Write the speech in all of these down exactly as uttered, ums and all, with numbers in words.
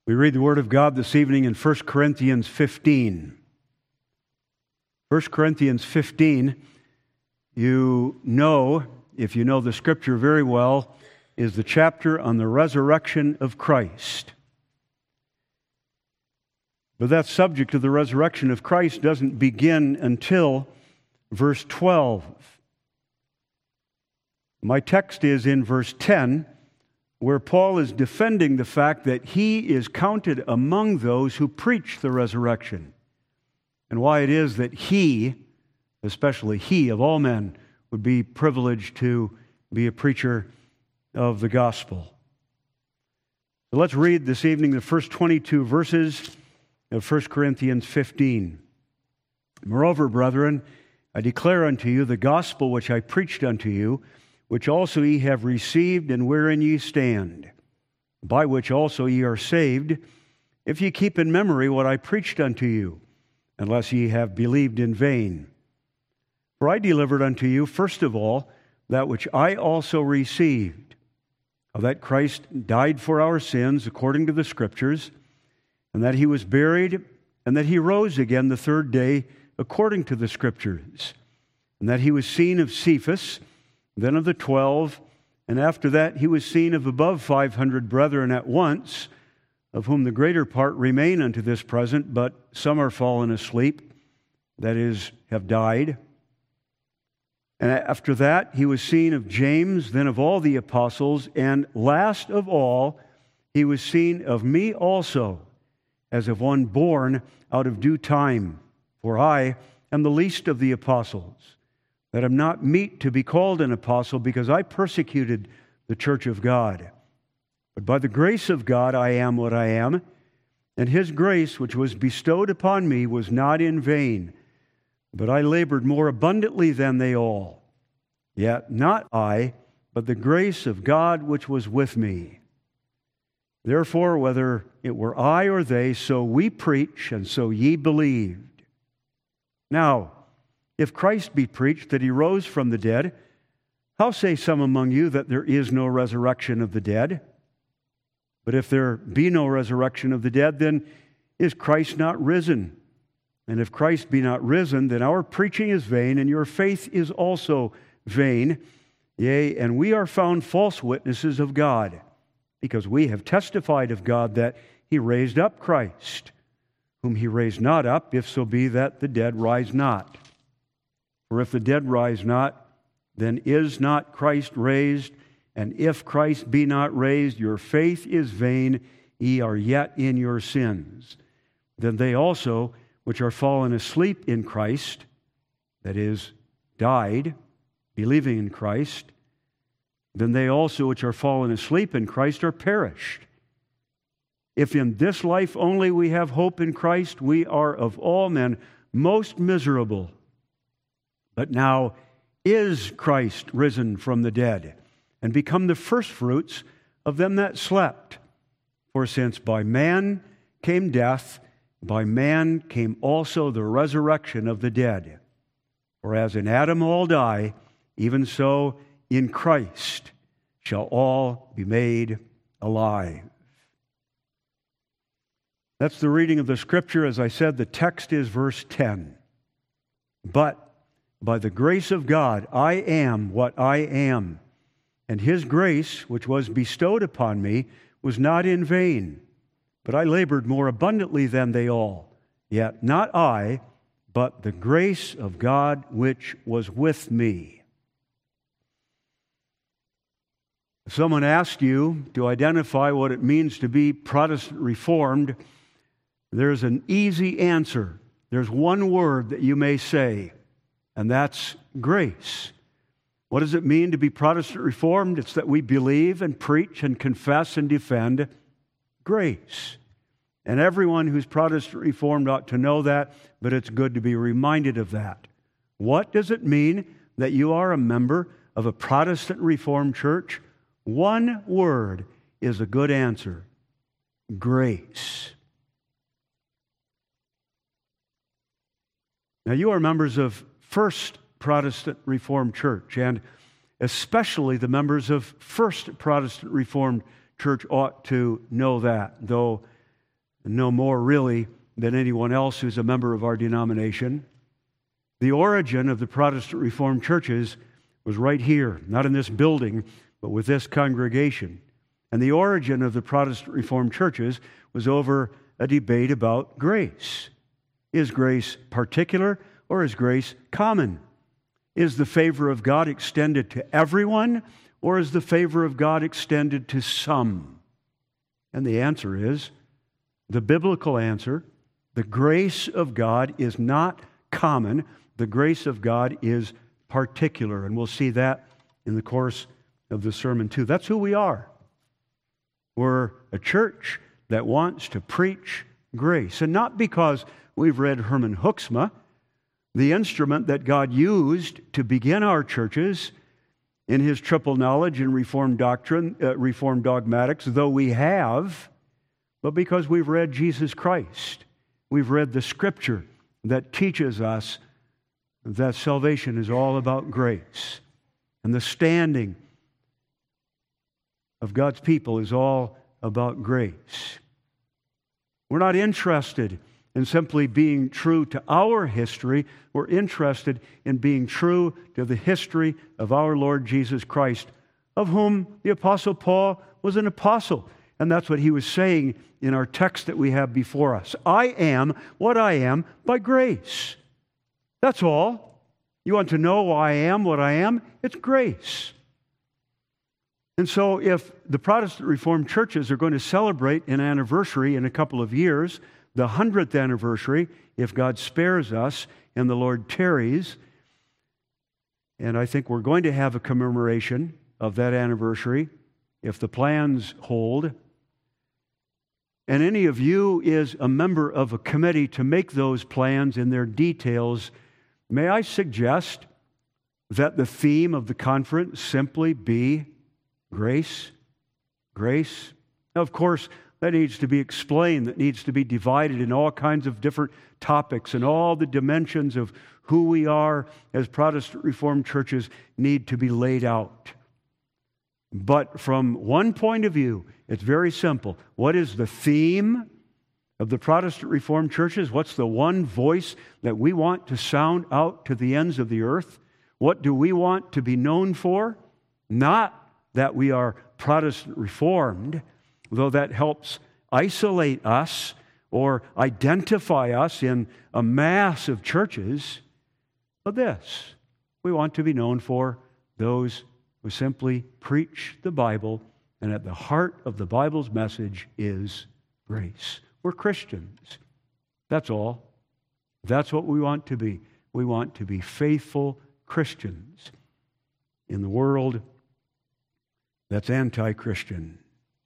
We read the Word of God this evening in First Corinthians fifteen. First Corinthians fifteen, you know, if you know the Scripture very well, is the chapter on the resurrection of Christ. But that subject of the resurrection of Christ doesn't begin until verse twelve. My text is in verse ten, where Paul is defending the fact that he is counted among those who preach the resurrection, and why it is that he, especially he of all men, would be privileged to be a preacher of the gospel. So let's read this evening the first twenty-two verses of First Corinthians fifteen. Moreover, brethren, I declare unto you the gospel which I preached unto you, which also ye have received, and wherein ye stand, by which also ye are saved, if ye keep in memory what I preached unto you, unless ye have believed in vain. For I delivered unto you, first of all, that which I also received, how that Christ died for our sins according to the Scriptures, and that he was buried, and that he rose again the third day according to the Scriptures, and that he was seen of Cephas, then of the twelve, and after that he was seen of above five hundred brethren at once, of whom the greater part remain unto this present, but some are fallen asleep, that is, have died. And after that he was seen of James, then of all the apostles, and last of all he was seen of me also, as of one born out of due time. For I am the least of the apostles, that am not meet to be called an apostle, because I persecuted the church of God. But by the grace of God I am what I am, and his grace which was bestowed upon me was not in vain, but I labored more abundantly than they all. Yet not I, but the grace of God which was with me. Therefore, whether it were I or they, so we preach, and so ye believed. Now, if Christ be preached that he rose from the dead, how say some among you that there is no resurrection of the dead? But if there be no resurrection of the dead, then is Christ not risen? And if Christ be not risen, then our preaching is vain, and your faith is also vain. Yea, and we are found false witnesses of God, because we have testified of God that he raised up Christ, whom he raised not up, if so be that the dead rise not. For if the dead rise not, then is not Christ raised, and if Christ be not raised, your faith is vain, ye are yet in your sins. Then they also, which are fallen asleep in Christ, that is, died, believing in Christ, then they also which are fallen asleep in Christ are perished. If in this life only we have hope in Christ, we are of all men most miserable. But now is Christ risen from the dead, and become the firstfruits of them that slept. For since by man came death, by man came also the resurrection of the dead. For as in Adam all die, even so in Christ shall all be made alive. That's the reading of the Scripture. As I said, the text is verse ten. But by the grace of God, I am what I am, and his grace, which was bestowed upon me, was not in vain, but I labored more abundantly than they all. Yet not I, but the grace of God which was with me. If someone asked you to identify what it means to be Protestant Reformed, there's an easy answer. There's one word that you may say, and that's grace. What does it mean to be Protestant Reformed? It's that we believe and preach and confess and defend grace. And everyone who's Protestant Reformed ought to know that, but it's good to be reminded of that. What does it mean that you are a member of a Protestant Reformed church? One word is a good answer: grace. Now, you are members of First Protestant Reformed Church, and especially the members of First Protestant Reformed Church ought to know that, though no more really than anyone else who's a member of our denomination. The origin of the Protestant Reformed churches was right here, not in this building, but with this congregation. And the origin of the Protestant Reformed churches was over a debate about grace. Is grace particular or is grace common? Is the favor of God extended to everyone or is the favor of God extended to some? And the answer is, the biblical answer, the grace of God is not common. The grace of God is particular. And we'll see that in the course of the sermon too. That's who we are. We're a church that wants to preach grace. And not because we've read Herman Hoeksma, the instrument that God used to begin our churches in His triple knowledge and Reformed doctrine, uh, Reformed dogmatics, though we have, but because we've read Jesus Christ. We've read the Scripture that teaches us that salvation is all about grace. And the standing of God's people is all about grace. We're not interested in simply being true to our history. We're interested in being true to the history of our Lord Jesus Christ, of whom the Apostle Paul was an apostle. And that's what he was saying in our text that we have before us. I am what I am by grace. That's all. You want to know why I am what I am? It's grace. And so if the Protestant Reformed churches are going to celebrate an anniversary in a couple of years, the hundredth anniversary, if God spares us and the Lord tarries, and I think we're going to have a commemoration of that anniversary if the plans hold, and any of you is a member of a committee to make those plans in their details, may I suggest that the theme of the conference simply be grace? Grace? Now, of course, that needs to be explained, that needs to be divided in all kinds of different topics, and all the dimensions of who we are as Protestant Reformed churches need to be laid out. But from one point of view, it's very simple. What is the theme of the Protestant Reformed churches? What's the one voice that we want to sound out to the ends of the earth? What do we want to be known for? Not that we are Protestant Reformed, though that helps isolate us or identify us in a mass of churches, but this, we want to be known for those who simply preach the Bible, and at the heart of the Bible's message is grace. We're Christians. That's all. That's what we want to be. We want to be faithful Christians in the world that's anti-Christian.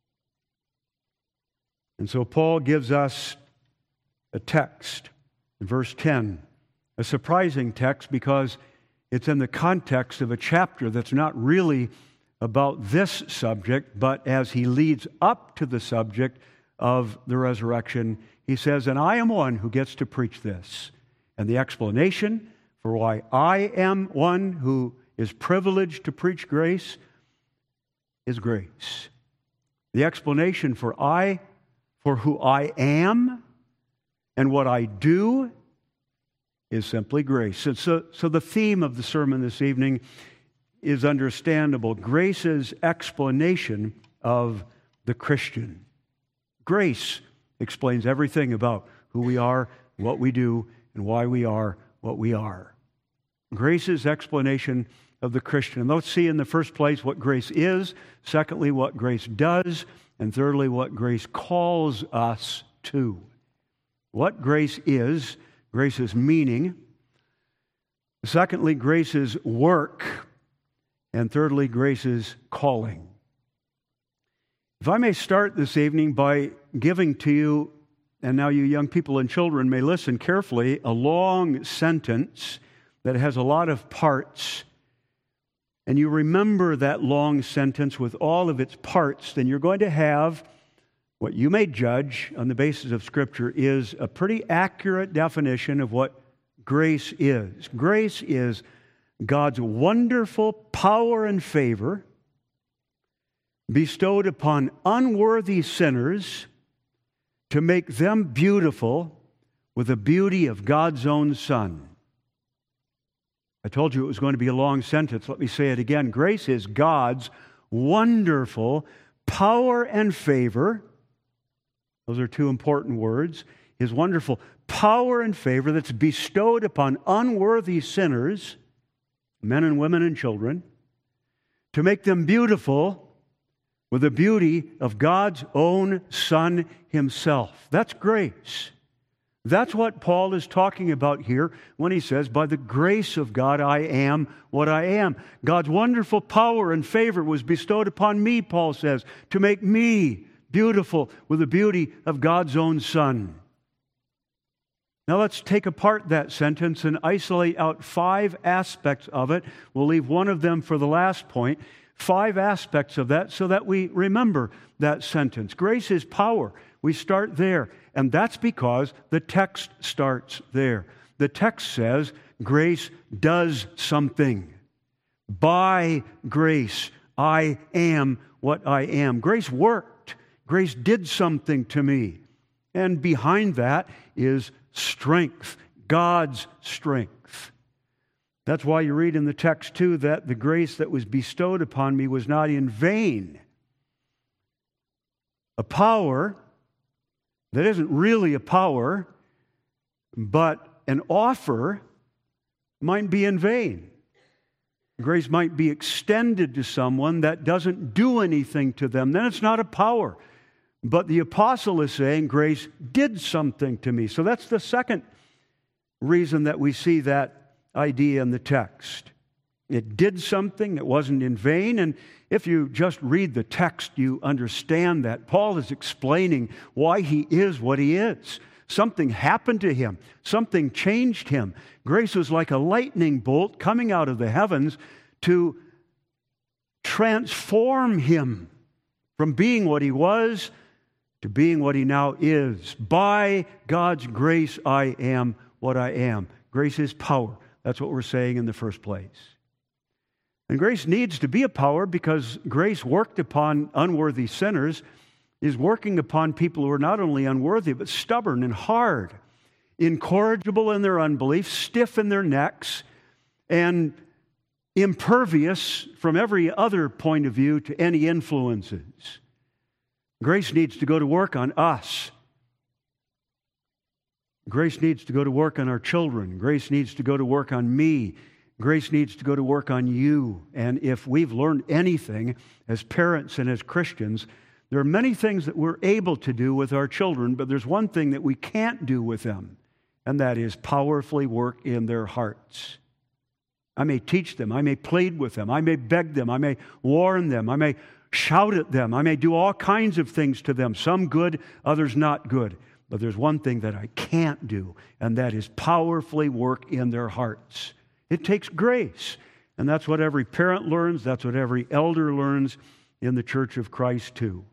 And so Paul gives us a text in verse ten, a surprising text because it's in the context of a chapter that's not really about this subject, but as he leads up to the subject of the resurrection, he says, and I am one who gets to preach this. And the explanation for why I am one who is privileged to preach grace is grace. The explanation for I, for who I am and what I do is simply grace. And so, so the theme of the sermon this evening is understandable. Grace's explanation of the Christian. Grace explains everything about who we are, what we do, and why we are what we are. Grace's explanation of the Christian. And let's see in the first place what grace is, secondly, what grace does, and thirdly, what grace calls us to. What grace is, grace's meaning. Secondly, grace's work. And thirdly, grace's calling. If I may start this evening by giving to you, and now you young people and children may listen carefully, a long sentence that has a lot of parts, and you remember that long sentence with all of its parts, then you're going to have what you may judge on the basis of Scripture is a pretty accurate definition of what grace is. Grace is God's wonderful power and favor bestowed upon unworthy sinners to make them beautiful with the beauty of God's own Son. I told you it was going to be a long sentence. Let me say it again. Grace is God's wonderful power and favor. Those are two important words. His wonderful power and favor that's bestowed upon unworthy sinners, men and women and children, to make them beautiful with the beauty of God's own Son Himself. That's grace. That's what Paul is talking about here when he says, by the grace of God, I am what I am. God's wonderful power and favor was bestowed upon me, Paul says, to make me beautiful with the beauty of God's own Son. Now let's take apart that sentence and isolate out five aspects of it. We'll leave one of them for the last point. Five aspects of that so that we remember that sentence. Grace is power. We start there. And that's because the text starts there. The text says, grace does something. By grace, I am what I am. Grace worked. Grace did something to me. And behind that is strength, God's strength. That's why you read in the text, too, that the grace that was bestowed upon me was not in vain. A power that isn't really a power, but an offer, might be in vain. Grace might be extended to someone that doesn't do anything to them. Then it's not a power. But the apostle is saying grace did something to me. So that's the second reason that we see that idea in the text. It did something. It wasn't in vain. And if you just read the text, you understand that. Paul is explaining why he is what he is. Something happened to him. Something changed him. Grace was like a lightning bolt coming out of the heavens to transform him from being what he was to being what he now is. By God's grace, I am what I am. Grace is power. That's what we're saying in the first place. And grace needs to be a power because grace worked upon unworthy sinners is working upon people who are not only unworthy, but stubborn and hard, incorrigible in their unbelief, stiff in their necks, and impervious from every other point of view to any influences. Grace needs to go to work on us. Grace needs to go to work on our children. Grace needs to go to work on me. Grace needs to go to work on you. And if we've learned anything as parents and as Christians, there are many things that we're able to do with our children, but there's one thing that we can't do with them, and that is powerfully work in their hearts. I may teach them. I may plead with them. I may beg them. I may warn them. I may shout at them. I may do all kinds of things to them, some good, others not good. But there's one thing that I can't do, and that is powerfully work in their hearts. It takes grace. And that's what every parent learns. That's what every elder learns in the Church of Christ too.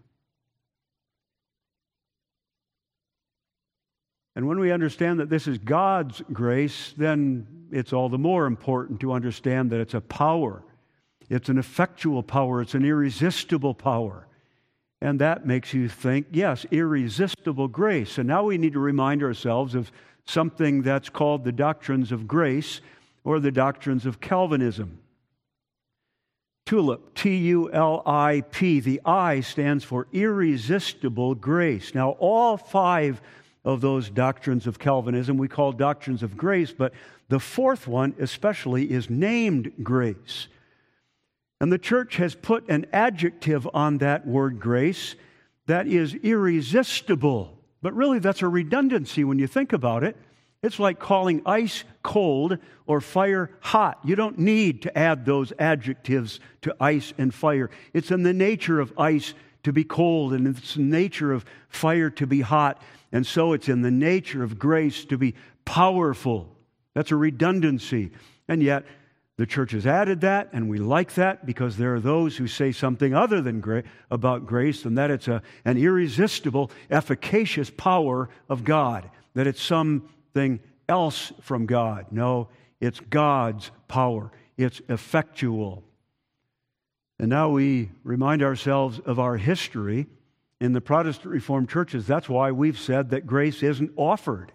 And when we understand that this is God's grace, then it's all the more important to understand that it's a power. It's an effectual power. It's an irresistible power. And that makes you think, yes, irresistible grace. And now we need to remind ourselves of something that's called the doctrines of grace or the doctrines of Calvinism. TULIP, T U L I P. The I stands for irresistible grace. Now, all five of those doctrines of Calvinism we call doctrines of grace, but the fourth one especially is named grace. And the church has put an adjective on that word grace that is irresistible. But really that's a redundancy when you think about it. It's like calling ice cold or fire hot. You don't need to add those adjectives to ice and fire. It's in the nature of ice to be cold, and it's in the nature of fire to be hot. And so it's in the nature of grace to be powerful. That's a redundancy. And yet, the church has added that, and we like that because there are those who say something other than gra- about grace, and that it's a, an irresistible, efficacious power of God, that it's something else from God. No, it's God's power. It's effectual. And now we remind ourselves of our history In the Protestant Reformed churches, that's why we've said that grace isn't offered.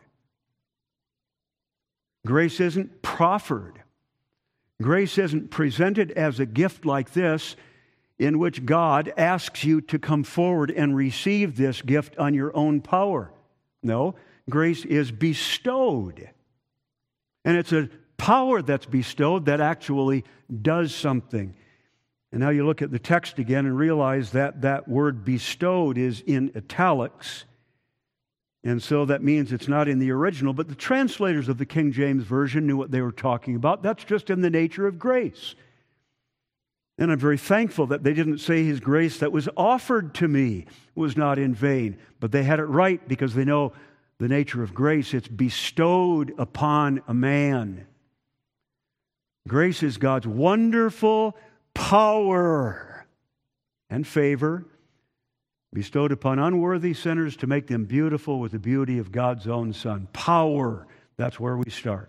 Grace isn't proffered. Grace isn't presented as a gift like this, in which God asks you to come forward and receive this gift on your own power. No, grace is bestowed. And it's a power that's bestowed that actually does something. And now you look at the text again and realize that that word bestowed is in italics. And so that means it's not in the original, but the translators of the King James Version knew what they were talking about. That's just in the nature of grace. And I'm very thankful that they didn't say His grace that was offered to me was not in vain. But they had it right because they know the nature of grace. It's bestowed upon a man. Grace is God's wonderful power and favor bestowed upon unworthy sinners to make them beautiful with the beauty of God's own Son. Power, that's where we start.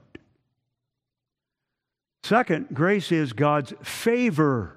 Second, grace is God's favor.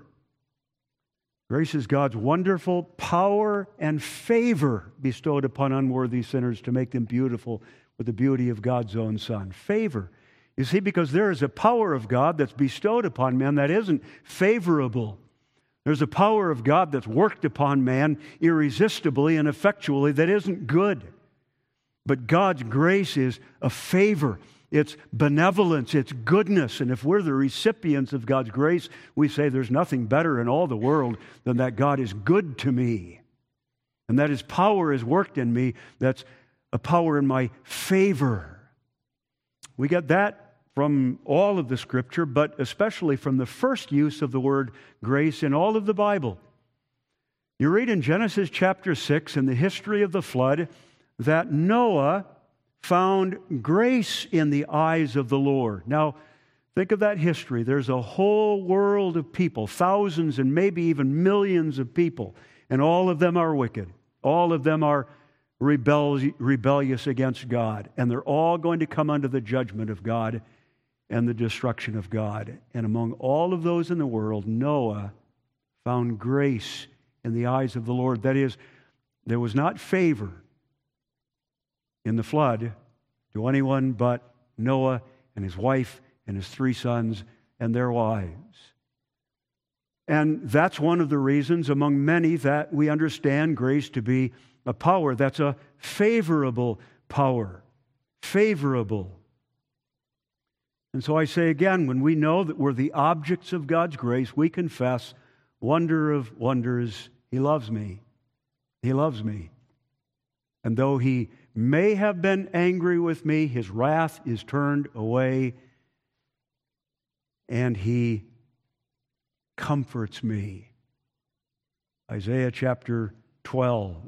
Grace is God's wonderful power and favor bestowed upon unworthy sinners to make them beautiful with the beauty of God's own Son. Favor. You see, because there is a power of God that's bestowed upon men that isn't favorable. There's a power of God that's worked upon man irresistibly and effectually that isn't good. But God's grace is a favor. It's benevolence. It's goodness. And if we're the recipients of God's grace, we say there's nothing better in all the world than that God is good to me. And that His power is worked in me. That's a power in my favor. We get that from all of the Scripture, but especially from the first use of the word grace in all of the Bible. You read in Genesis chapter six in the history of the flood that Noah found grace in the eyes of the Lord. Now, think of that history. There's a whole world of people, thousands and maybe even millions of people, and all of them are wicked. All of them are rebel- rebellious against God, and they're all going to come under the judgment of God and the destruction of God. And among all of those in the world, Noah found grace in the eyes of the Lord. That is, there was not favor in the flood to anyone but Noah and his wife and his three sons and their wives. And that's one of the reasons among many that we understand grace to be a power that's a favorable power. Favorable. And so I say again, when we know that we're the objects of God's grace, we confess, wonder of wonders, He loves me. He loves me. And though He may have been angry with me, His wrath is turned away, and He comforts me. Isaiah chapter twelve.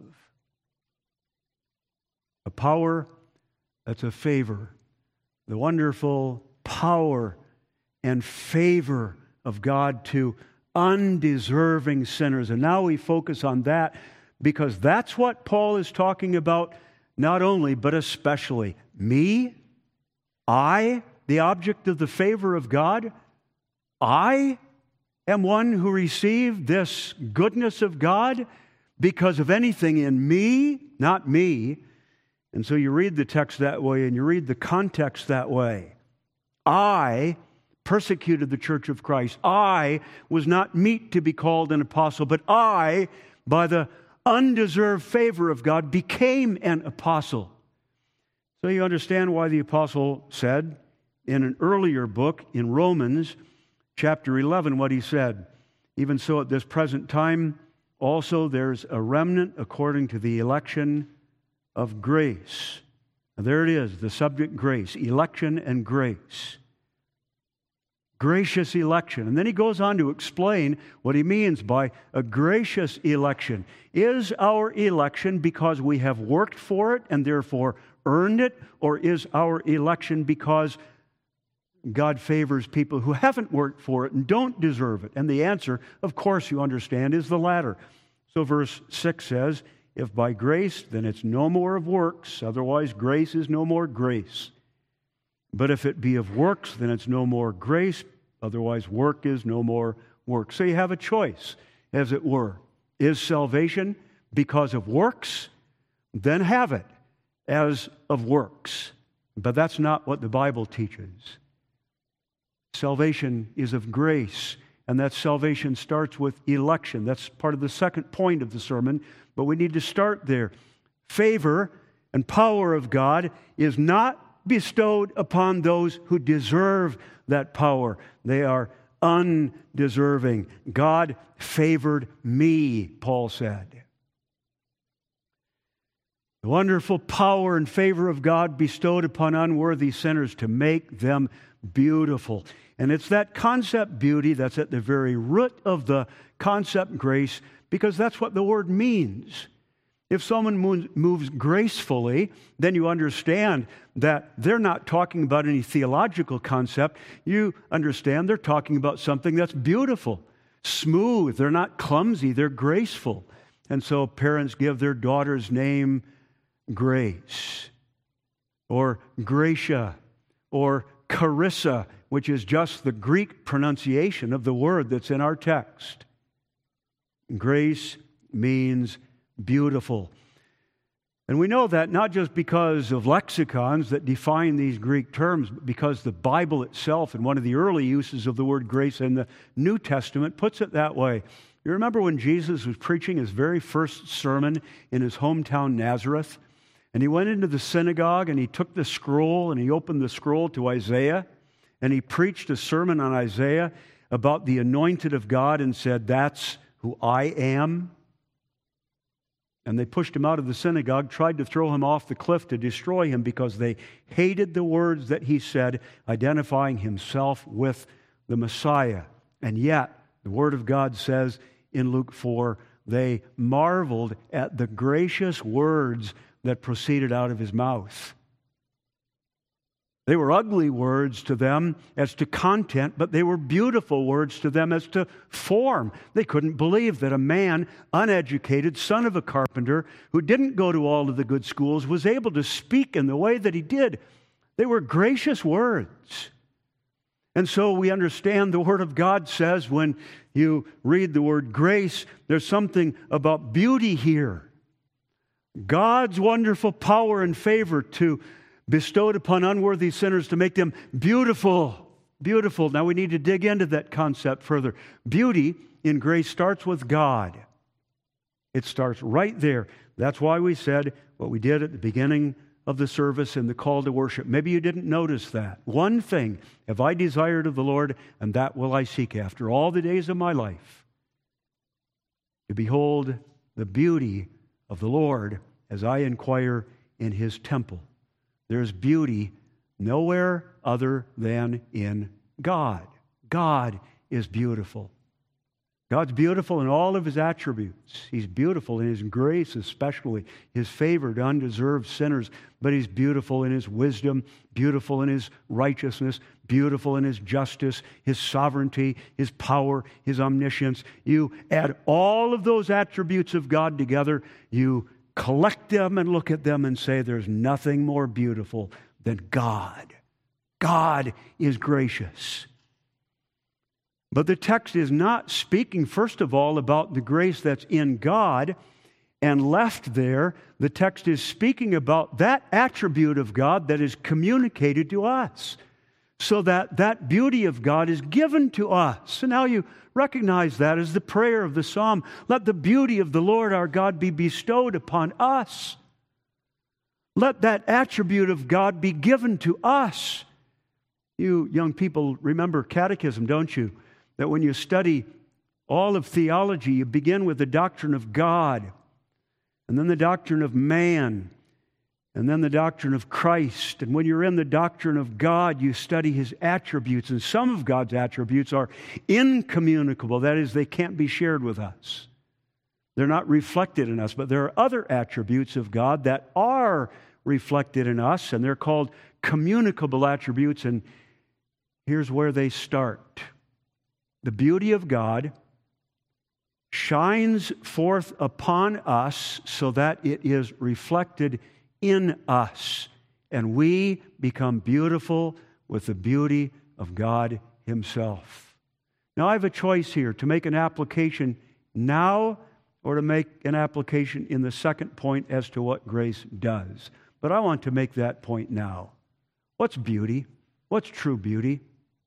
A power that's a favor. The wonderful power and favor of God to undeserving sinners. And now we focus on that because that's what Paul is talking about, not only, but especially. Me? I, the object of the favor of God? I am one who received this goodness of God because of anything in me, not me. And so you read the text that way and you read the context that way. I persecuted the church of Christ. I was not meet to be called an apostle, but I, by the undeserved favor of God, became an apostle. So you understand why the apostle said in an earlier book, in Romans chapter eleven, what he said. Even so, at this present time, also there's a remnant according to the election of grace. Now, there it is, the subject grace, election and grace. Gracious election. And then he goes on to explain what he means by a gracious election. Is our election because we have worked for it and therefore earned it? Or is our election because God favors people who haven't worked for it and don't deserve it? And the answer, of course, you understand, is the latter. So verse six says, if by grace, then it's no more of works. Otherwise, grace is no more grace. But if it be of works, then it's no more grace. Otherwise, work is no more work. So you have a choice, as it were. Is salvation because of works, then have it as of works. But that's not what the Bible teaches. Salvation is of grace, and that salvation starts with election. That's part of the second point of the sermon, but we need to start there. Favor and power of God is not bestowed upon those who deserve that power. They are undeserving. God favored me, Paul said. The wonderful power and favor of God bestowed upon unworthy sinners to make them beautiful. And it's that concept beauty that's at the very root of the concept grace, because that's what the word means. If someone moves gracefully, then you understand that they're not talking about any theological concept. You understand they're talking about something that's beautiful, smooth. They're not clumsy, they're graceful. And so parents give their daughter's name Grace, or Gracia, or Carissa, which is just the Greek pronunciation of the word that's in our text. Grace means beautiful. And we know that not just because of lexicons that define these Greek terms, but because the Bible itself, in one of the early uses of the word grace in the New Testament, puts it that way. You remember when Jesus was preaching his very first sermon in his hometown Nazareth? And he went into the synagogue and he took the scroll and he opened the scroll to Isaiah, and he preached a sermon on Isaiah about the anointed of God and said, "That's who I am." And they pushed him out of the synagogue, tried to throw him off the cliff to destroy him because they hated the words that he said, identifying himself with the Messiah. And yet, the Word of God says in Luke four, they marveled at the gracious words that proceeded out of his mouth. They were ugly words to them as to content, but they were beautiful words to them as to form. They couldn't believe that a man, uneducated, son of a carpenter, who didn't go to all of the good schools, was able to speak in the way that he did. They were gracious words. And so we understand the Word of God says when you read the word grace, there's something about beauty here. God's wonderful power and favor to bestowed upon unworthy sinners to make them beautiful. Beautiful. Now we need to dig into that concept further. Beauty in grace starts with God. It starts right there. That's why we said what we did at the beginning of the service in the call to worship. Maybe you didn't notice that. One thing have I desired of the Lord, and that will I seek after all the days of my life, to behold the beauty of the Lord as I inquire in His temple. There's beauty nowhere other than in God. God is beautiful. God's beautiful in all of His attributes. He's beautiful in His grace, especially His favor to undeserved sinners. But He's beautiful in His wisdom, beautiful in His righteousness, beautiful in His justice, His sovereignty, His power, His omniscience. You add all of those attributes of God together, you collect them and look at them and say there's nothing more beautiful than God. God is gracious. But the text is not speaking, first of all, about the grace that's in God and left there. The text is speaking about that attribute of God that is communicated to us, so that that beauty of God is given to us. And now you recognize that as the prayer of the psalm. Let the beauty of the Lord our God be bestowed upon us. Let that attribute of God be given to us. You young people remember catechism, don't you? That when you study all of theology, you begin with the doctrine of God, and then the doctrine of man, and then the doctrine of Christ. And when you're in the doctrine of God, you study His attributes. And some of God's attributes are incommunicable. That is, they can't be shared with us. They're not reflected in us. But there are other attributes of God that are reflected in us, and they're called communicable attributes. And here's where they start. The beauty of God shines forth upon us so that it is reflected in us, and we become beautiful with the beauty of God Himself. Now I have a choice here to make an application now or to make an application in the second point as to what grace does. But I want to make that point now. What's beauty? What's true beauty?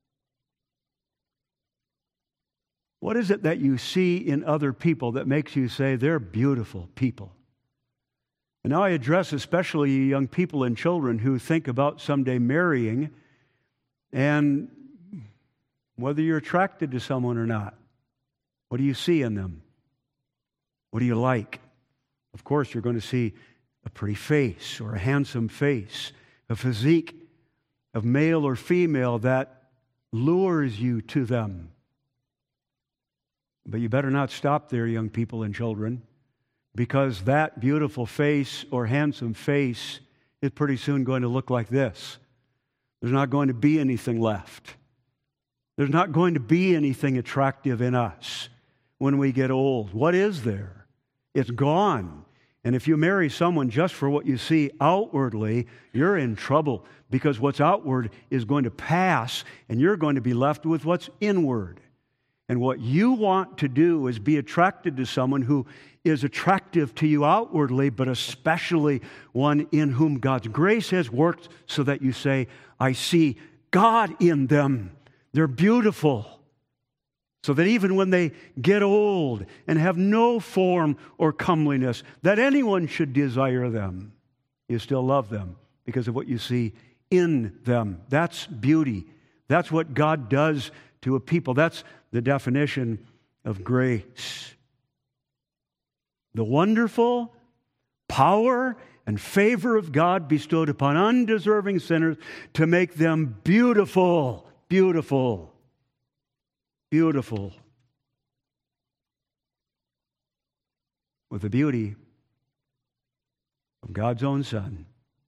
What is it that you see in other people that makes you say they're beautiful people? And now I address especially you young people and children who think about someday marrying, and whether you're attracted to someone or not. What do you see in them? What do you like? Of course, you're going to see a pretty face or a handsome face, a physique of male or female that lures you to them. But you better not stop there, young people and children, because that beautiful face or handsome face is pretty soon going to look like this. There's not going to be anything left. There's not going to be anything attractive in us when we get old. What is there? It's gone. And if you marry someone just for what you see outwardly, you're in trouble, because what's outward is going to pass, and you're going to be left with what's inward. And what you want to do is be attracted to someone who is attractive to you outwardly, but especially one in whom God's grace has worked so that you say, I see God in them. They're beautiful. So that even when they get old and have no form or comeliness, that anyone should desire them, you still love them because of what you see in them. That's beauty. That's what God does to a people. That's the definition of grace. The wonderful power and favor of God bestowed upon undeserving sinners to make them beautiful, beautiful, beautiful, with the beauty of God's own Son.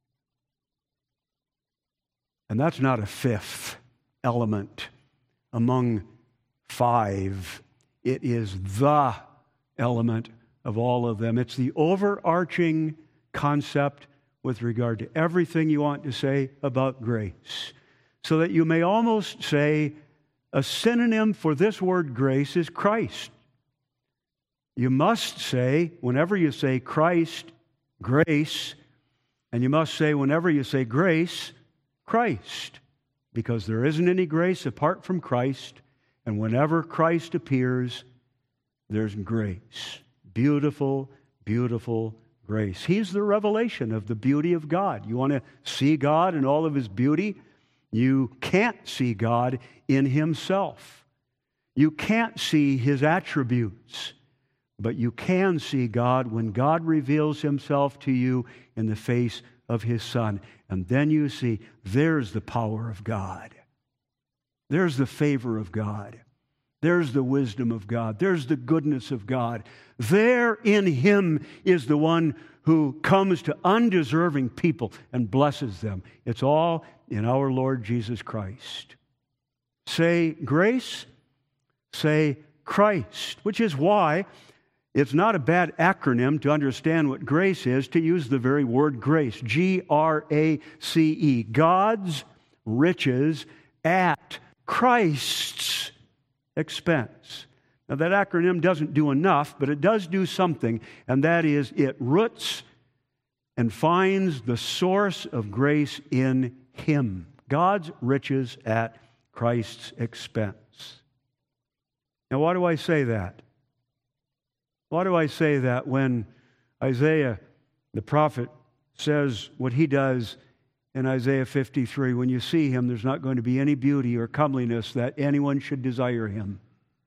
And that's not a fifth element among five. It is the element of all of them. It's the overarching concept with regard to everything you want to say about grace. So that you may almost say a synonym for this word grace is Christ. You must say, whenever you say Christ, grace, and you must say, whenever you say grace, Christ. Because there isn't any grace apart from Christ, and whenever Christ appears, there's grace. Beautiful, beautiful grace. He's the revelation of the beauty of God. You want to see God in all of His beauty? You can't see God in Himself. You can't see His attributes, but you can see God when God reveals Himself to you in the face of His Son. And then you see, there's the power of God. There's the favor of God. There's the wisdom of God. There's the goodness of God. There in Him is the one who comes to undeserving people and blesses them. It's all in our Lord Jesus Christ. Say grace, say Christ, which is why it's not a bad acronym to understand what grace is, to use the very word grace, G R A C E, God's riches at Christ's expense. Now that acronym doesn't do enough, but it does do something, and that is it roots and finds the source of grace in Him. God's riches at Christ's expense. Now why do I say that? Why do I say that when Isaiah, the prophet, says what he does in Isaiah fifty-three, when you see Him, there's not going to be any beauty or comeliness that anyone should desire Him.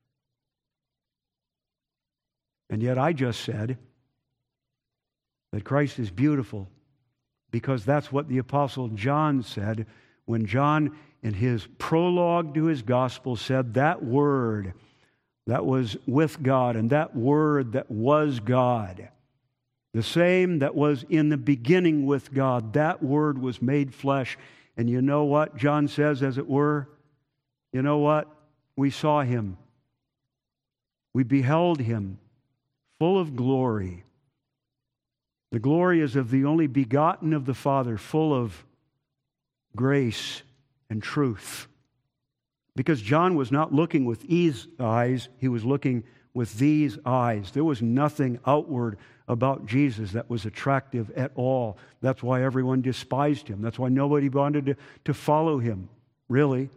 And yet I just said that Christ is beautiful because that's what the Apostle John said when John, in his prologue to his gospel, said that word that was with God and that word that was God, the same that was in the beginning with God, that word was made flesh. And you know what John says, as it were? You know what? We saw Him. We beheld Him, full of glory. The glory is of the only begotten of the Father, full of grace and truth. Because John was not looking with his eyes, he was looking with these eyes. There was nothing outward about Jesus that was attractive at all. That's why everyone despised him. That's why nobody wanted to, to follow him, really.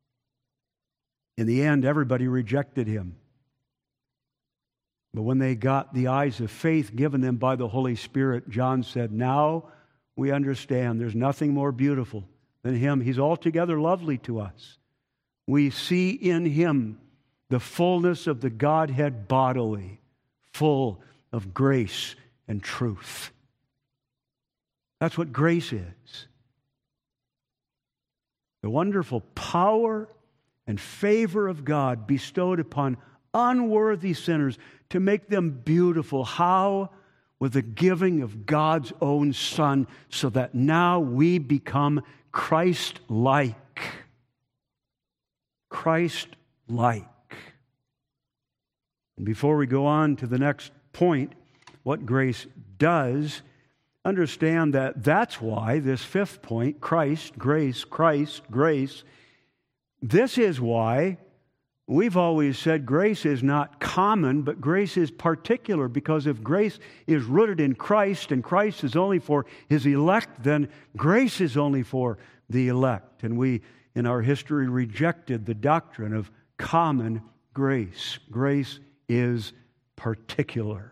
In the end, everybody rejected him. But when they got the eyes of faith given them by the Holy Spirit, John said, now we understand there's nothing more beautiful than him. He's altogether lovely to us. We see in him the fullness of the Godhead bodily, full of grace and truth. That's what grace is. The wonderful power and favor of God bestowed upon unworthy sinners to make them beautiful. How? With the giving of God's own Son, so that now we become Christ-like. Christ-like. And before we go on to the next point, what grace does, understand that that's why this fifth point, Christ, grace, Christ, grace, this is why we've always said grace is not common, but grace is particular, because if grace is rooted in Christ and Christ is only for his elect, then grace is only for the elect. And we, in our history, rejected the doctrine of common grace. Grace is particular.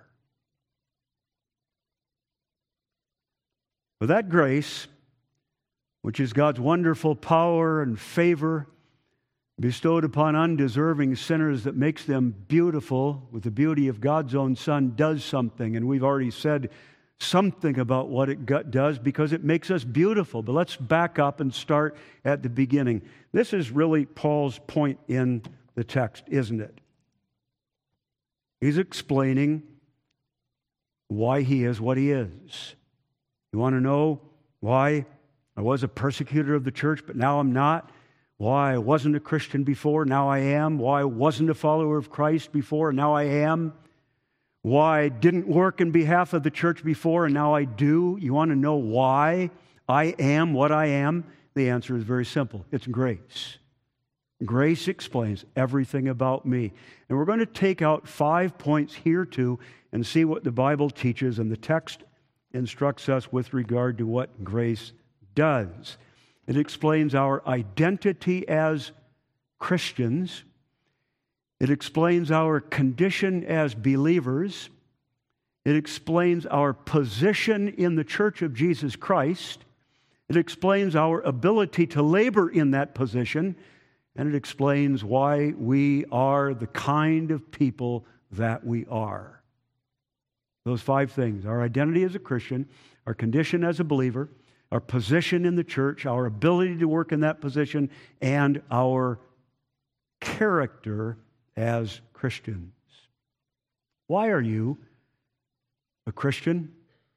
But that grace, which is God's wonderful power and favor bestowed upon undeserving sinners that makes them beautiful with the beauty of God's own Son, does something. And we've already said something about what it does, because it makes us beautiful. But let's back up and start at the beginning. This is really Paul's point in the text, isn't it? He's explaining why he is what he is. You want to know why I was a persecutor of the church, but now I'm not? Why I wasn't a Christian before, now I am? Why I wasn't a follower of Christ before, and now I am? Why I didn't work in behalf of the church before, and now I do? You want to know why I am what I am? The answer is very simple. It's grace. Grace explains everything about me. And we're going to take out five points here too and see what the Bible teaches, and the text instructs us with regard to what grace does. It explains our identity as Christians. It explains our condition as believers. It explains our position in the Church of Jesus Christ. It explains our ability to labor in that position. And it explains why we are the kind of people that we are. Those five things: our identity as a Christian, our condition as a believer, our position in the church, our ability to work in that position, and our character as Christians. Why are you a Christian?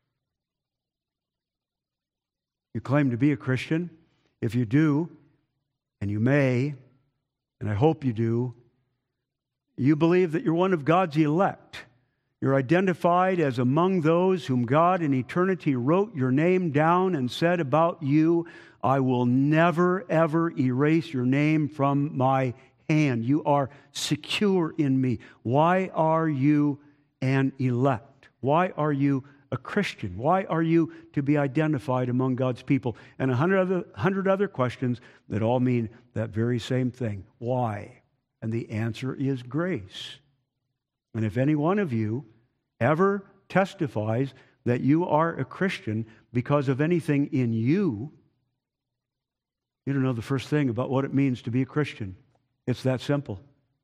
You claim to be a Christian. If you do, and you may, and I hope you do, you believe that you're one of God's elect. You're identified as among those whom God in eternity wrote your name down and said about you, I will never, ever erase your name from my hand. You are secure in me. Why are you an elect? Why are you a Christian? Why are you to be identified among God's people? And a hundred other, hundred other questions that all mean that very same thing. Why? And the answer is grace. And if any one of you ever testifies that you are a Christian because of anything in you, you don't know the first thing about what it means to be a Christian. It's that simple.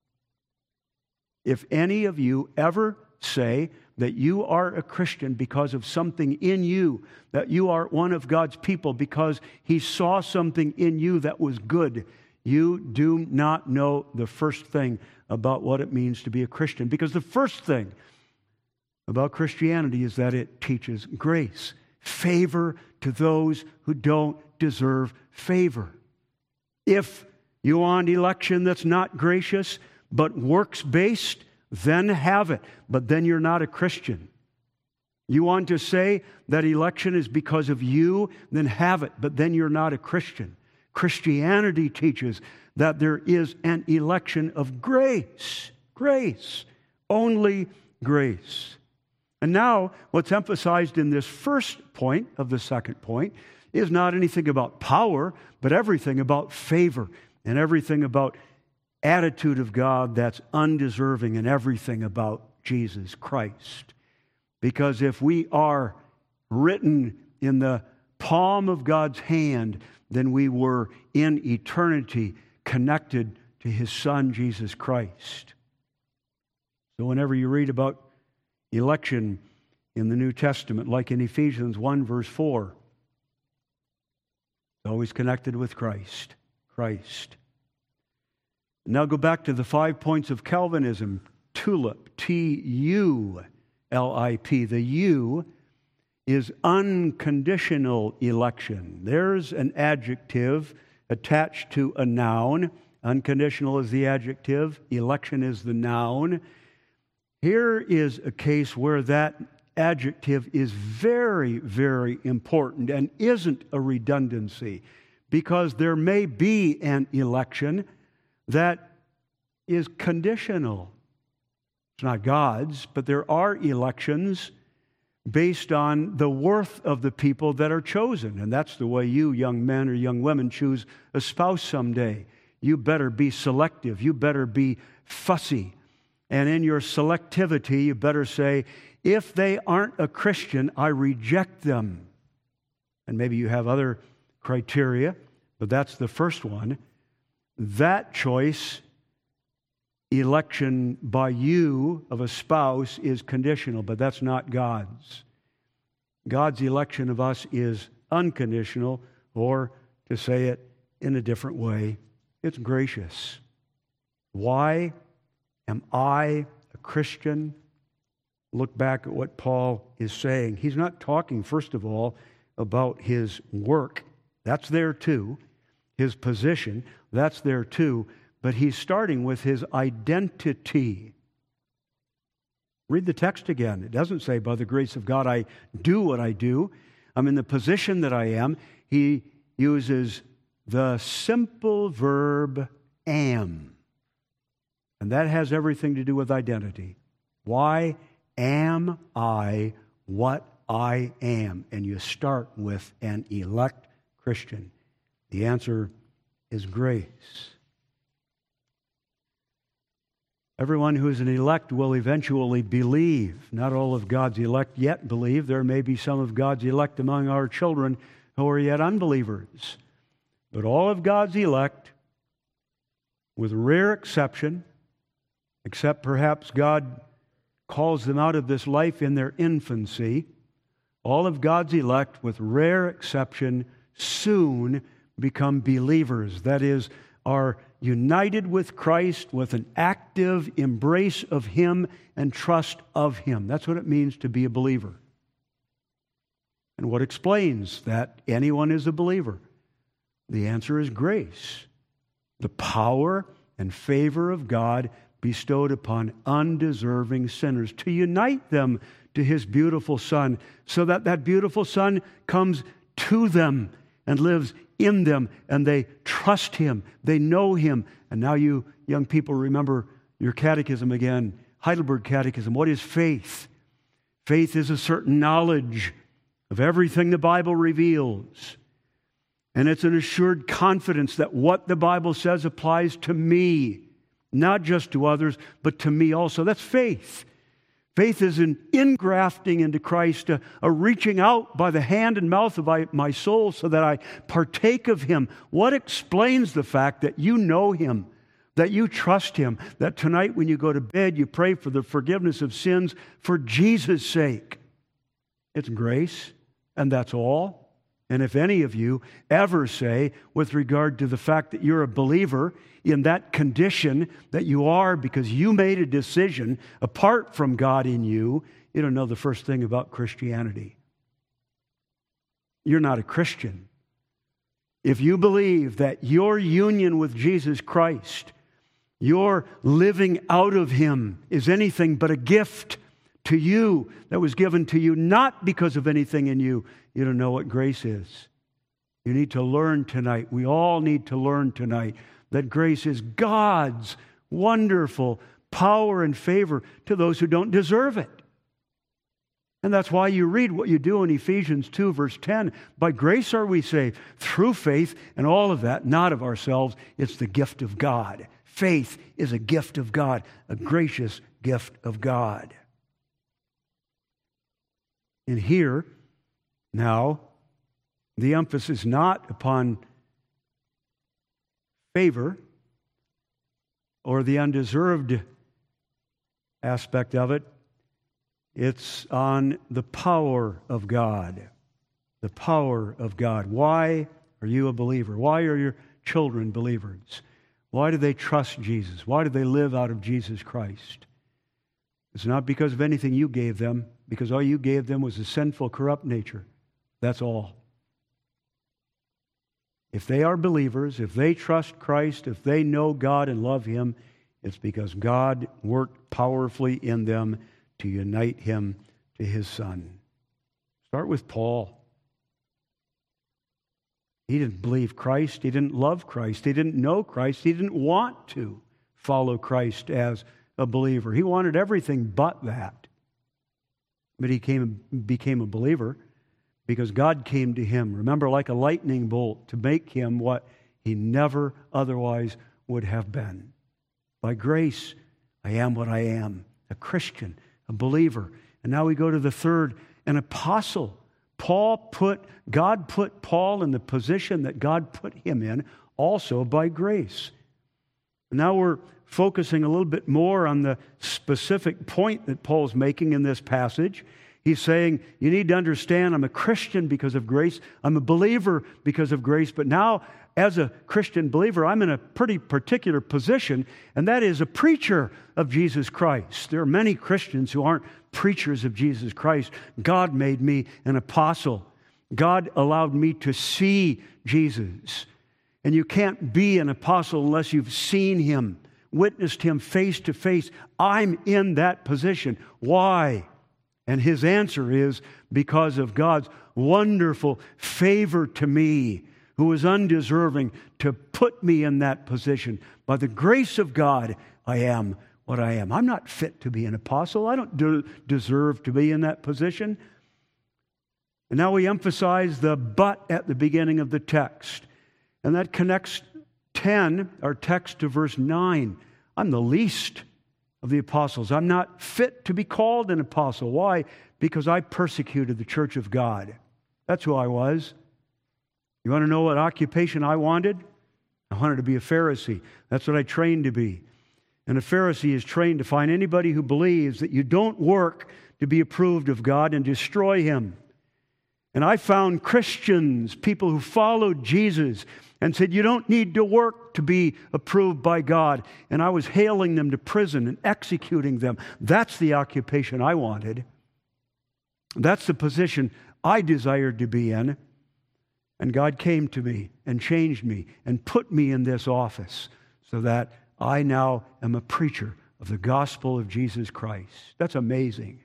If any of you ever say that you are a Christian because of something in you, that you are one of God's people because He saw something in you that was good, you do not know the first thing about what it means to be a Christian. Because the first thing about Christianity is that it teaches grace, favor to those who don't deserve favor. If you want election that's not gracious but works-based, then have it. But then you're not a Christian. You want to say that election is because of you, then have it. But then you're not a Christian. Christianity teaches that there is an election of grace. Grace. Only grace. And now, what's emphasized in this first point of the second point is not anything about power, but everything about favor and everything about attitude of God that's undeserving and everything about Jesus Christ. Because if we are written in the palm of God's hand, then we were in eternity connected to His Son, Jesus Christ. So whenever you read about election in the New Testament, like in Ephesians one, verse four, it's always connected with Christ. Christ. Now go back to the five points of Calvinism. TULIP, T U L I P. The U is unconditional election. There's an adjective attached to a noun. Unconditional is the adjective. Election is the noun. Here is a case where that adjective is very, very important and isn't a redundancy, because there may be an election that is conditional. It's not God's, but there are elections based on the worth of the people that are chosen. And that's the way you, young men or young women, choose a spouse someday. You better be selective. You better be fussy. And in your selectivity, you better say, if they aren't a Christian, I reject them. And maybe you have other criteria, but that's the first one. That choice, election by you of a spouse, is conditional, but that's not God's. God's election of us is unconditional, or to say it in a different way, it's gracious. Why am I a Christian? Look back at what Paul is saying. He's not talking, first of all, about his work. That's there too. His position, that's there too. But he's starting with his identity. Read the text again. It doesn't say, by the grace of God, I do what I do. I'm in the position that I am. He uses the simple verb am. And that has everything to do with identity. Why am I what I am? And you start with an elect Christian. The answer is grace. Everyone who is an elect will eventually believe. Not all of God's elect yet believe. There may be some of God's elect among our children who are yet unbelievers. But all of God's elect, with rare exception, except perhaps God calls them out of this life in their infancy, all of God's elect, with rare exception, soon become believers. That is, are united with Christ with an active embrace of Him and trust of Him. That's what it means to be a believer. And what explains that anyone is a believer? The answer is grace. The power and favor of God bestowed upon undeserving sinners to unite them to His beautiful Son, so that that beautiful Son comes to them and lives in them, and they trust Him, they know Him. And now you young people remember your catechism again, Heidelberg Catechism. What is faith? Faith is a certain knowledge of everything the Bible reveals. And it's an assured confidence that what the Bible says applies to me, not just to others, but to me also. That's faith. Faith is an ingrafting into Christ, a, a reaching out by the hand and mouth of my, my soul so that I partake of Him. What explains the fact that you know Him, that you trust Him, that tonight when you go to bed you pray for the forgiveness of sins for Jesus' sake? It's grace, and that's all. And if any of you ever say, with regard to the fact that you're a believer in that condition that you are because you made a decision apart from God in you, you don't know the first thing about Christianity. You're not a Christian. If you believe that your union with Jesus Christ, your living out of Him, is anything but a gift to you that was given to you not because of anything in you, you don't know what grace is. You need to learn tonight. We all need to learn tonight that grace is God's wonderful, power and favor to those who don't deserve it. And that's why you read what you do in Ephesians two, verse ten. By grace are we saved, through faith, and all of that, not of ourselves. It's the gift of God. Faith is a gift of God, a gracious gift of God. And here, now, the emphasis is not upon favor or the undeserved aspect of it. It's on the power of God. The power of God. Why are you a believer? Why are your children believers? Why do they trust Jesus? Why do they live out of Jesus Christ? It's not because of anything you gave them, because all you gave them was a sinful, corrupt nature. That's all. If they are believers, if they trust Christ, if they know God and love Him, it's because God worked powerfully in them to unite Him to His Son. Start with Paul. He didn't believe Christ. He didn't love Christ. He didn't know Christ. He didn't want to follow Christ as a believer. He wanted everything but that. But he came, became a believer because God came to him, remember, like a lightning bolt, to make him what he never otherwise would have been. By grace, I am what I am, a Christian, a believer. And now we go to the third, an apostle. Paul put, God put Paul in the position that God put him in, also by grace. Now we're focusing a little bit more on the specific point that Paul's making in this passage. He's saying, you need to understand I'm a Christian because of grace. I'm a believer because of grace. But now, as a Christian believer, I'm in a pretty particular position, and that is a preacher of Jesus Christ. There are many Christians who aren't preachers of Jesus Christ. God made me an apostle. God allowed me to see Jesus. And you can't be an apostle unless you've seen Him, witnessed Him face to face. I'm in that position. Why? And his answer is because of God's wonderful favor to me, who is undeserving, to put me in that position. By the grace of God, I am what I am. I'm not fit to be an apostle. I don't de- deserve to be in that position. And now we emphasize the but at the beginning of the text. And that connects ten, our text, to verse nine. I'm the least of the apostles. I'm not fit to be called an apostle. Why? Because I persecuted the church of God. That's who I was. You want to know what occupation I wanted? I wanted to be a Pharisee. That's what I trained to be. And a Pharisee is trained to find anybody who believes that you don't work to be approved of God and destroy Him. And I found Christians, people who followed Jesus, and said, you don't need to work to be approved by God. And I was hailing them to prison and executing them. That's the occupation I wanted. That's the position I desired to be in. And God came to me and changed me and put me in this office so that I now am a preacher of the gospel of Jesus Christ. That's amazing.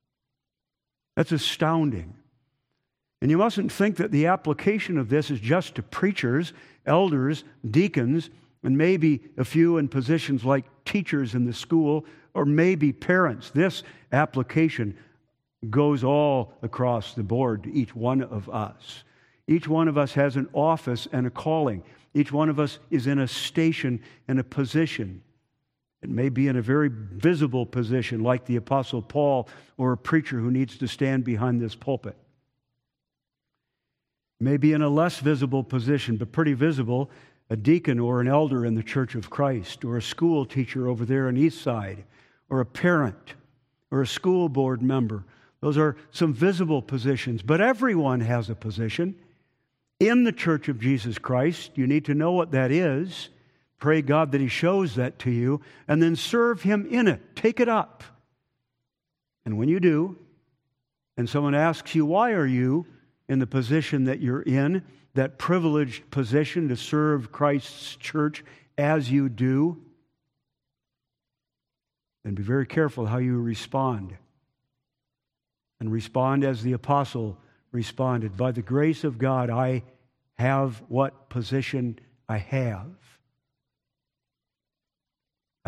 That's astounding. And you mustn't think that the application of this is just to preachers, elders, deacons, and maybe a few in positions like teachers in the school, or maybe parents. This application goes all across the board to each one of us. Each one of us has an office and a calling. Each one of us is in a station and a position. It may be in a very visible position like the Apostle Paul, or a preacher who needs to stand behind this pulpit. Maybe in a less visible position, but pretty visible, a deacon or an elder in the Church of Christ, or a school teacher over there on East Side, or a parent, or a school board member. Those are some visible positions, but everyone has a position in the Church of Jesus Christ. You need to know what that is. Pray God that He shows that to you, and then serve Him in it. Take it up. And when you do, and someone asks you, why are you in the position that you're in, that privileged position to serve Christ's church as you do, then be very careful how you respond. And respond as the apostle responded. By the grace of God, I have what position I have.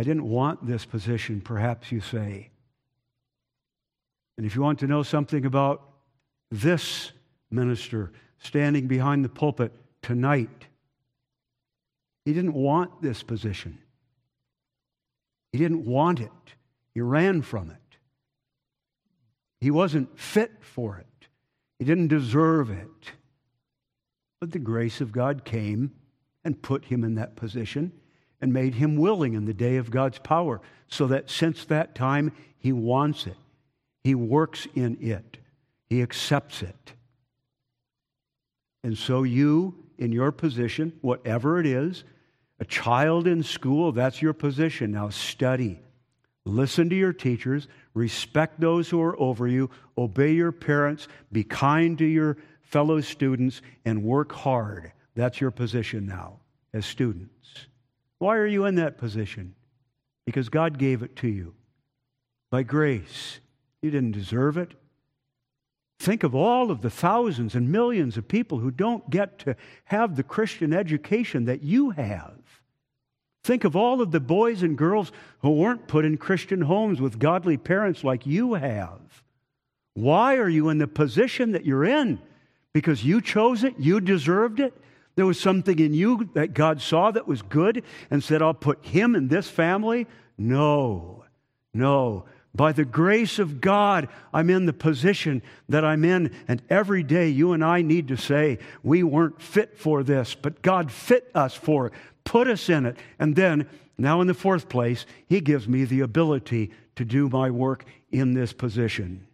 I didn't want this position, perhaps you say. And if you want to know something about this minister standing behind the pulpit tonight, he didn't want this position. He didn't want it. He ran from it. He wasn't fit for it. He didn't deserve it. But the grace of God came and put him in that position and made him willing in the day of God's power, so that since that time he wants it. He works in it. He accepts it. And so you, in your position, whatever it is, a child in school, that's your position. Now study. Listen to your teachers. Respect those who are over you. Obey your parents. Be kind to your fellow students and work hard. That's your position now as students. Why are you in that position? Because God gave it to you by grace. You didn't deserve it. Think of all of the thousands and millions of people who don't get to have the Christian education that you have. Think of all of the boys and girls who weren't put in Christian homes with godly parents like you have. Why are you in the position that you're in? Because you chose it? You deserved it? There was something in you that God saw that was good and said, I'll put him in this family? No, no. By the grace of God, I'm in the position that I'm in. And every day you and I need to say, we weren't fit for this, but God fit us for it, put us in it. And then, now in the fourth place, he gives me the ability to do my work in this position.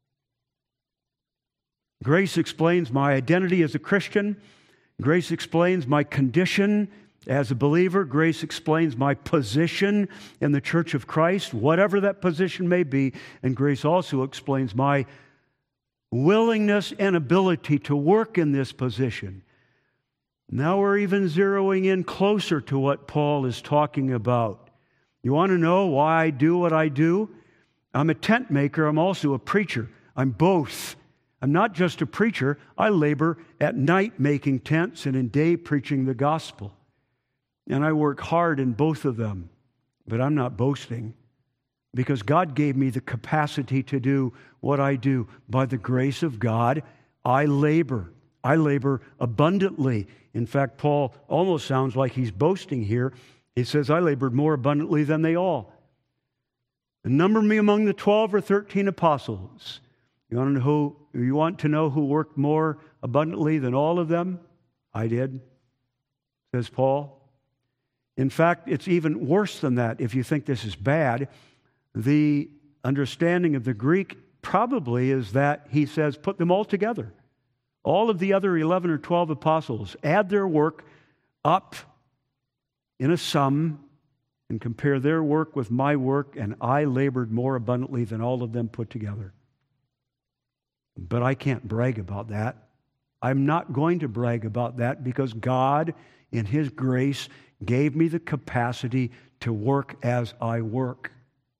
Grace explains my identity as a Christian. Grace explains my condition as a believer. Grace explains my position in the church of Christ, whatever that position may be. And grace also explains my willingness and ability to work in this position. Now we're even zeroing in closer to what Paul is talking about. You want to know why I do what I do? I'm a tent maker. I'm also a preacher. I'm both. I'm not just a preacher. I labor at night making tents and in day preaching the gospel. And I work hard in both of them. But I'm not boasting, because God gave me the capacity to do what I do. By the grace of God, I labor. I labor abundantly. In fact, Paul almost sounds like he's boasting here. He says, I labored more abundantly than they all. And number me among the twelve or thirteen apostles. You want to know who, you want to know who worked more abundantly than all of them? I did, says Paul. In fact, it's even worse than that. If you think this is bad, the understanding of the Greek probably is that he says, put them all together. All of the other eleven or twelve apostles, add their work up in a sum and compare their work with my work, and I labored more abundantly than all of them put together. But I can't brag about that. I'm not going to brag about that, because God, in His grace, gave me the capacity to work as I work.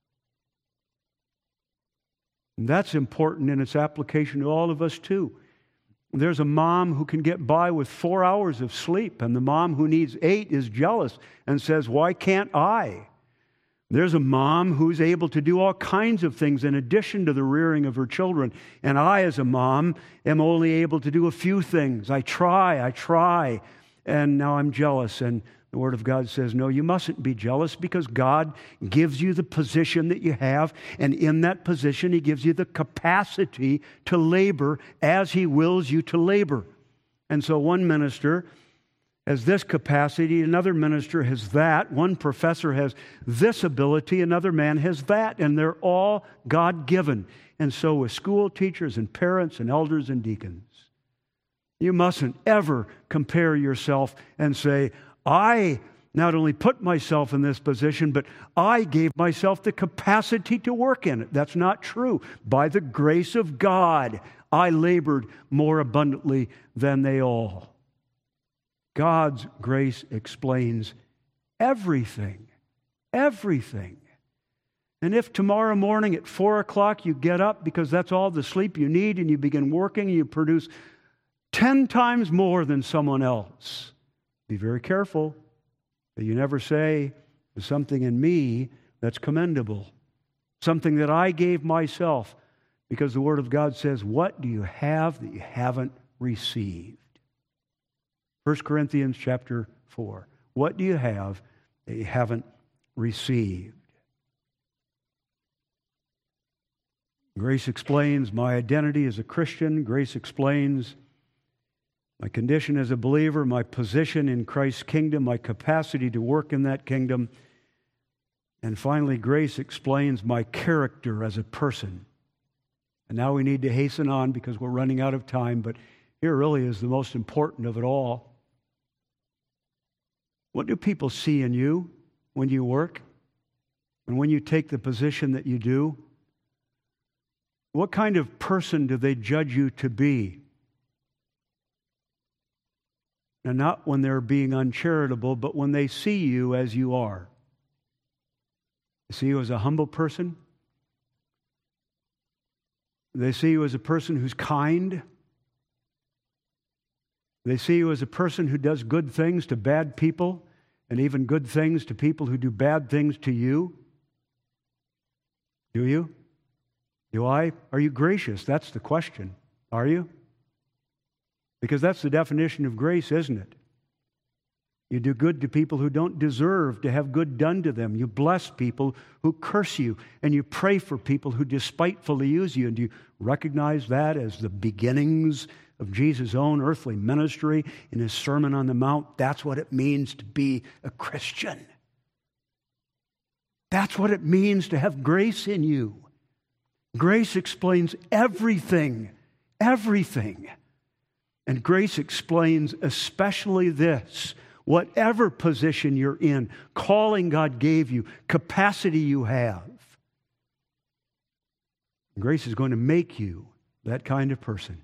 And that's important in its application to all of us too. There's a mom who can get by with four hours of sleep, and the mom who needs eight is jealous and says, why can't I? There's a mom who's able to do all kinds of things in addition to the rearing of her children. And I, as a mom, am only able to do a few things. I try, I try, and now I'm jealous. And the Word of God says, no, you mustn't be jealous, because God gives you the position that you have. And in that position, He gives you the capacity to labor as He wills you to labor. And so one minister has this capacity, another minister has that, one professor has this ability, another man has that, and they're all God-given. And so with school teachers and parents and elders and deacons. You mustn't ever compare yourself and say, I not only put myself in this position, but I gave myself the capacity to work in it. That's not true. By the grace of God, I labored more abundantly than they all. God's grace explains everything, everything. And if tomorrow morning at four o'clock you get up because that's all the sleep you need and you begin working and you produce ten times more than someone else, be very careful that you never say, is something in me that's commendable, something that I gave myself, because the Word of God says, what do you have that you haven't received? First Corinthians chapter four. What do you have that you haven't received? Grace explains my identity as a Christian. Grace explains my condition as a believer, my position in Christ's kingdom, my capacity to work in that kingdom. And finally, grace explains my character as a person. And now we need to hasten on because we're running out of time, but here really is the most important of it all. What do people see in you when you work and when you take the position that you do? What kind of person do they judge you to be? And not when they're being uncharitable, but when they see you as you are. They see you as a humble person. They see you as a person who's kind. They see you as a person who does good things to bad people and even good things to people who do bad things to you. Do you? Do I? Are you gracious? That's the question. Are you? Because that's the definition of grace, isn't it? You do good to people who don't deserve to have good done to them. You bless people who curse you, and you pray for people who despitefully use you. And do you recognize that as the beginnings of Jesus' own earthly ministry in His Sermon on the Mount? That's what it means to be a Christian. That's what it means to have grace in you. Grace explains everything, everything. And grace explains especially this: whatever position you're in, calling God gave you, capacity you have, grace is going to make you that kind of person.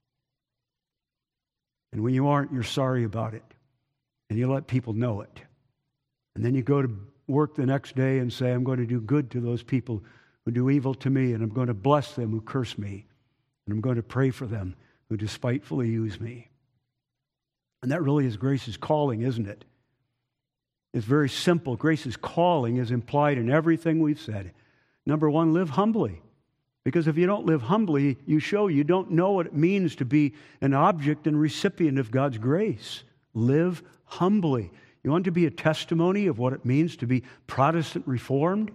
And when you aren't, you're sorry about it. And you let people know it. And then you go to work the next day and say, I'm going to do good to those people who do evil to me, and I'm going to bless them who curse me, and I'm going to pray for them who despitefully use me. And that really is grace's calling, isn't it? It's very simple. Grace's calling is implied in everything we've said. Number one, live humbly. Because if you don't live humbly, you show you don't know what it means to be an object and recipient of God's grace. Live humbly. You want to be a testimony of what it means to be Protestant Reformed?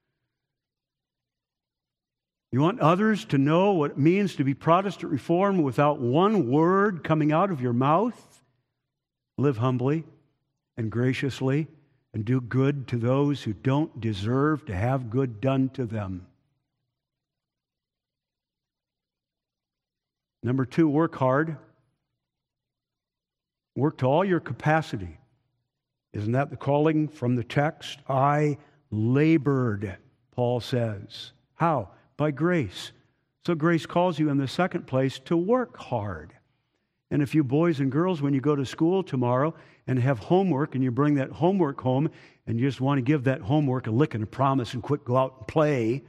You want others to know what it means to be Protestant Reformed without one word coming out of your mouth? Live humbly and graciously and do good to those who don't deserve to have good done to them. Number two, work hard. Work to all your capacity. Isn't that the calling from the text? I labored, Paul says. How? By grace. So grace calls you in the second place to work hard. And if you boys and girls, when you go to school tomorrow and have homework and you bring that homework home and you just want to give that homework a lick and a promise and quit, go out and play,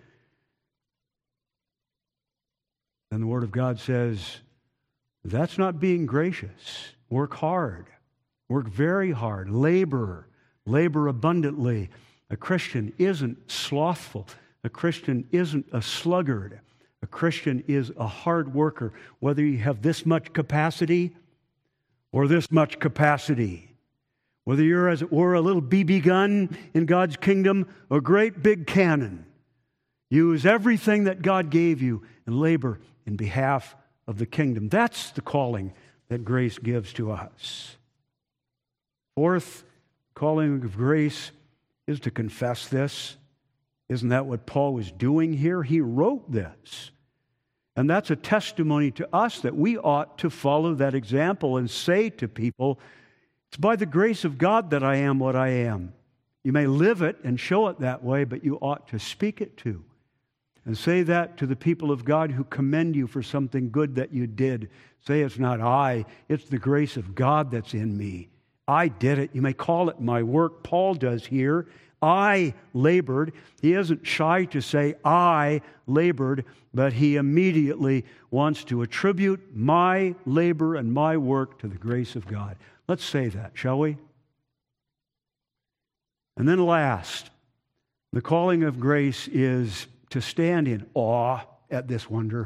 then the Word of God says, that's not being gracious. Work hard. Work very hard. Labor. Labor abundantly. A Christian isn't slothful. A Christian isn't a sluggard. A Christian is a hard worker, whether you have this much capacity or this much capacity. Whether you're, as it were, a little B B gun in God's kingdom or a great big cannon. Use everything that God gave you and labor in behalf of the kingdom. That's the calling that grace gives to us. Fourth, calling of grace is to confess this. Isn't that what Paul was doing here? He wrote this. And that's a testimony to us that we ought to follow that example and say to people, it's by the grace of God that I am what I am. You may live it and show it that way, but you ought to speak it too. And say that to the people of God who commend you for something good that you did. Say it's not I, it's the grace of God that's in me. I did it. You may call it my work. Paul does here. I labored. He isn't shy to say, I labored, but he immediately wants to attribute my labor and my work to the grace of God. Let's say that, shall we? And then last, the calling of grace is to stand in awe at this wonder.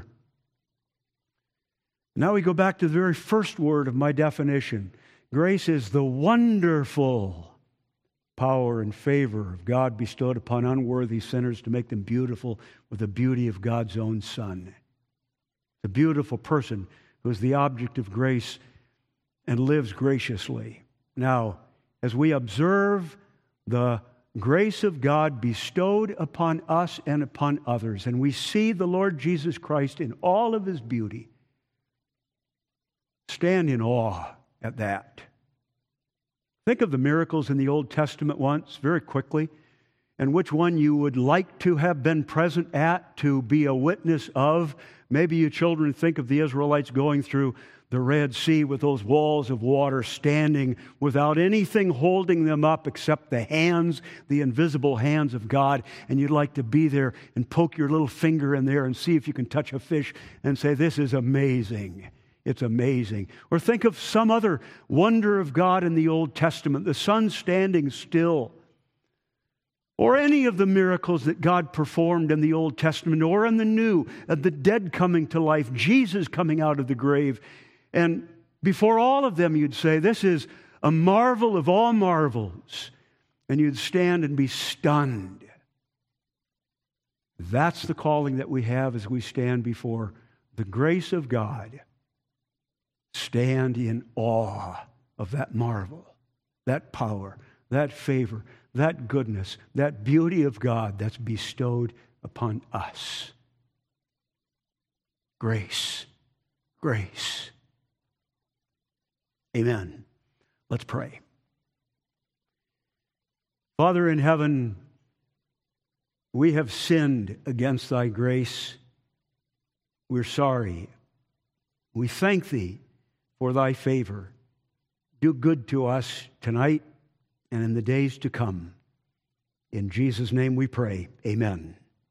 Now we go back to the very first word of my definition. Grace is the wonderful power and favor of God bestowed upon unworthy sinners to make them beautiful with the beauty of God's own Son. The beautiful person who is the object of grace and lives graciously. Now, as we observe the grace of God bestowed upon us and upon others, and we see the Lord Jesus Christ in all of His beauty, stand in awe at that. Think of the miracles in the Old Testament once, very quickly, and which one you would like to have been present at, to be a witness of. Maybe you children think of the Israelites going through the Red Sea with those walls of water, standing without anything holding them up except the hands, the invisible hands of God, and you'd like to be there and poke your little finger in there and see if you can touch a fish and say, this is amazing. It's amazing. Or think of some other wonder of God in the Old Testament, the sun standing still. Or any of the miracles that God performed in the Old Testament or in the New, of the dead coming to life, Jesus coming out of the grave. And before all of them, you'd say, this is a marvel of all marvels. And you'd stand and be stunned. That's the calling that we have as we stand before the grace of God. Stand in awe of that marvel, that power, that favor, that goodness, that beauty of God that's bestowed upon us. Grace, grace. Amen. Let's pray. Father in heaven, we have sinned against Thy grace. We're sorry. We thank Thee for Thy favor. Do good to us tonight and in the days to come. In Jesus' name we pray. Amen.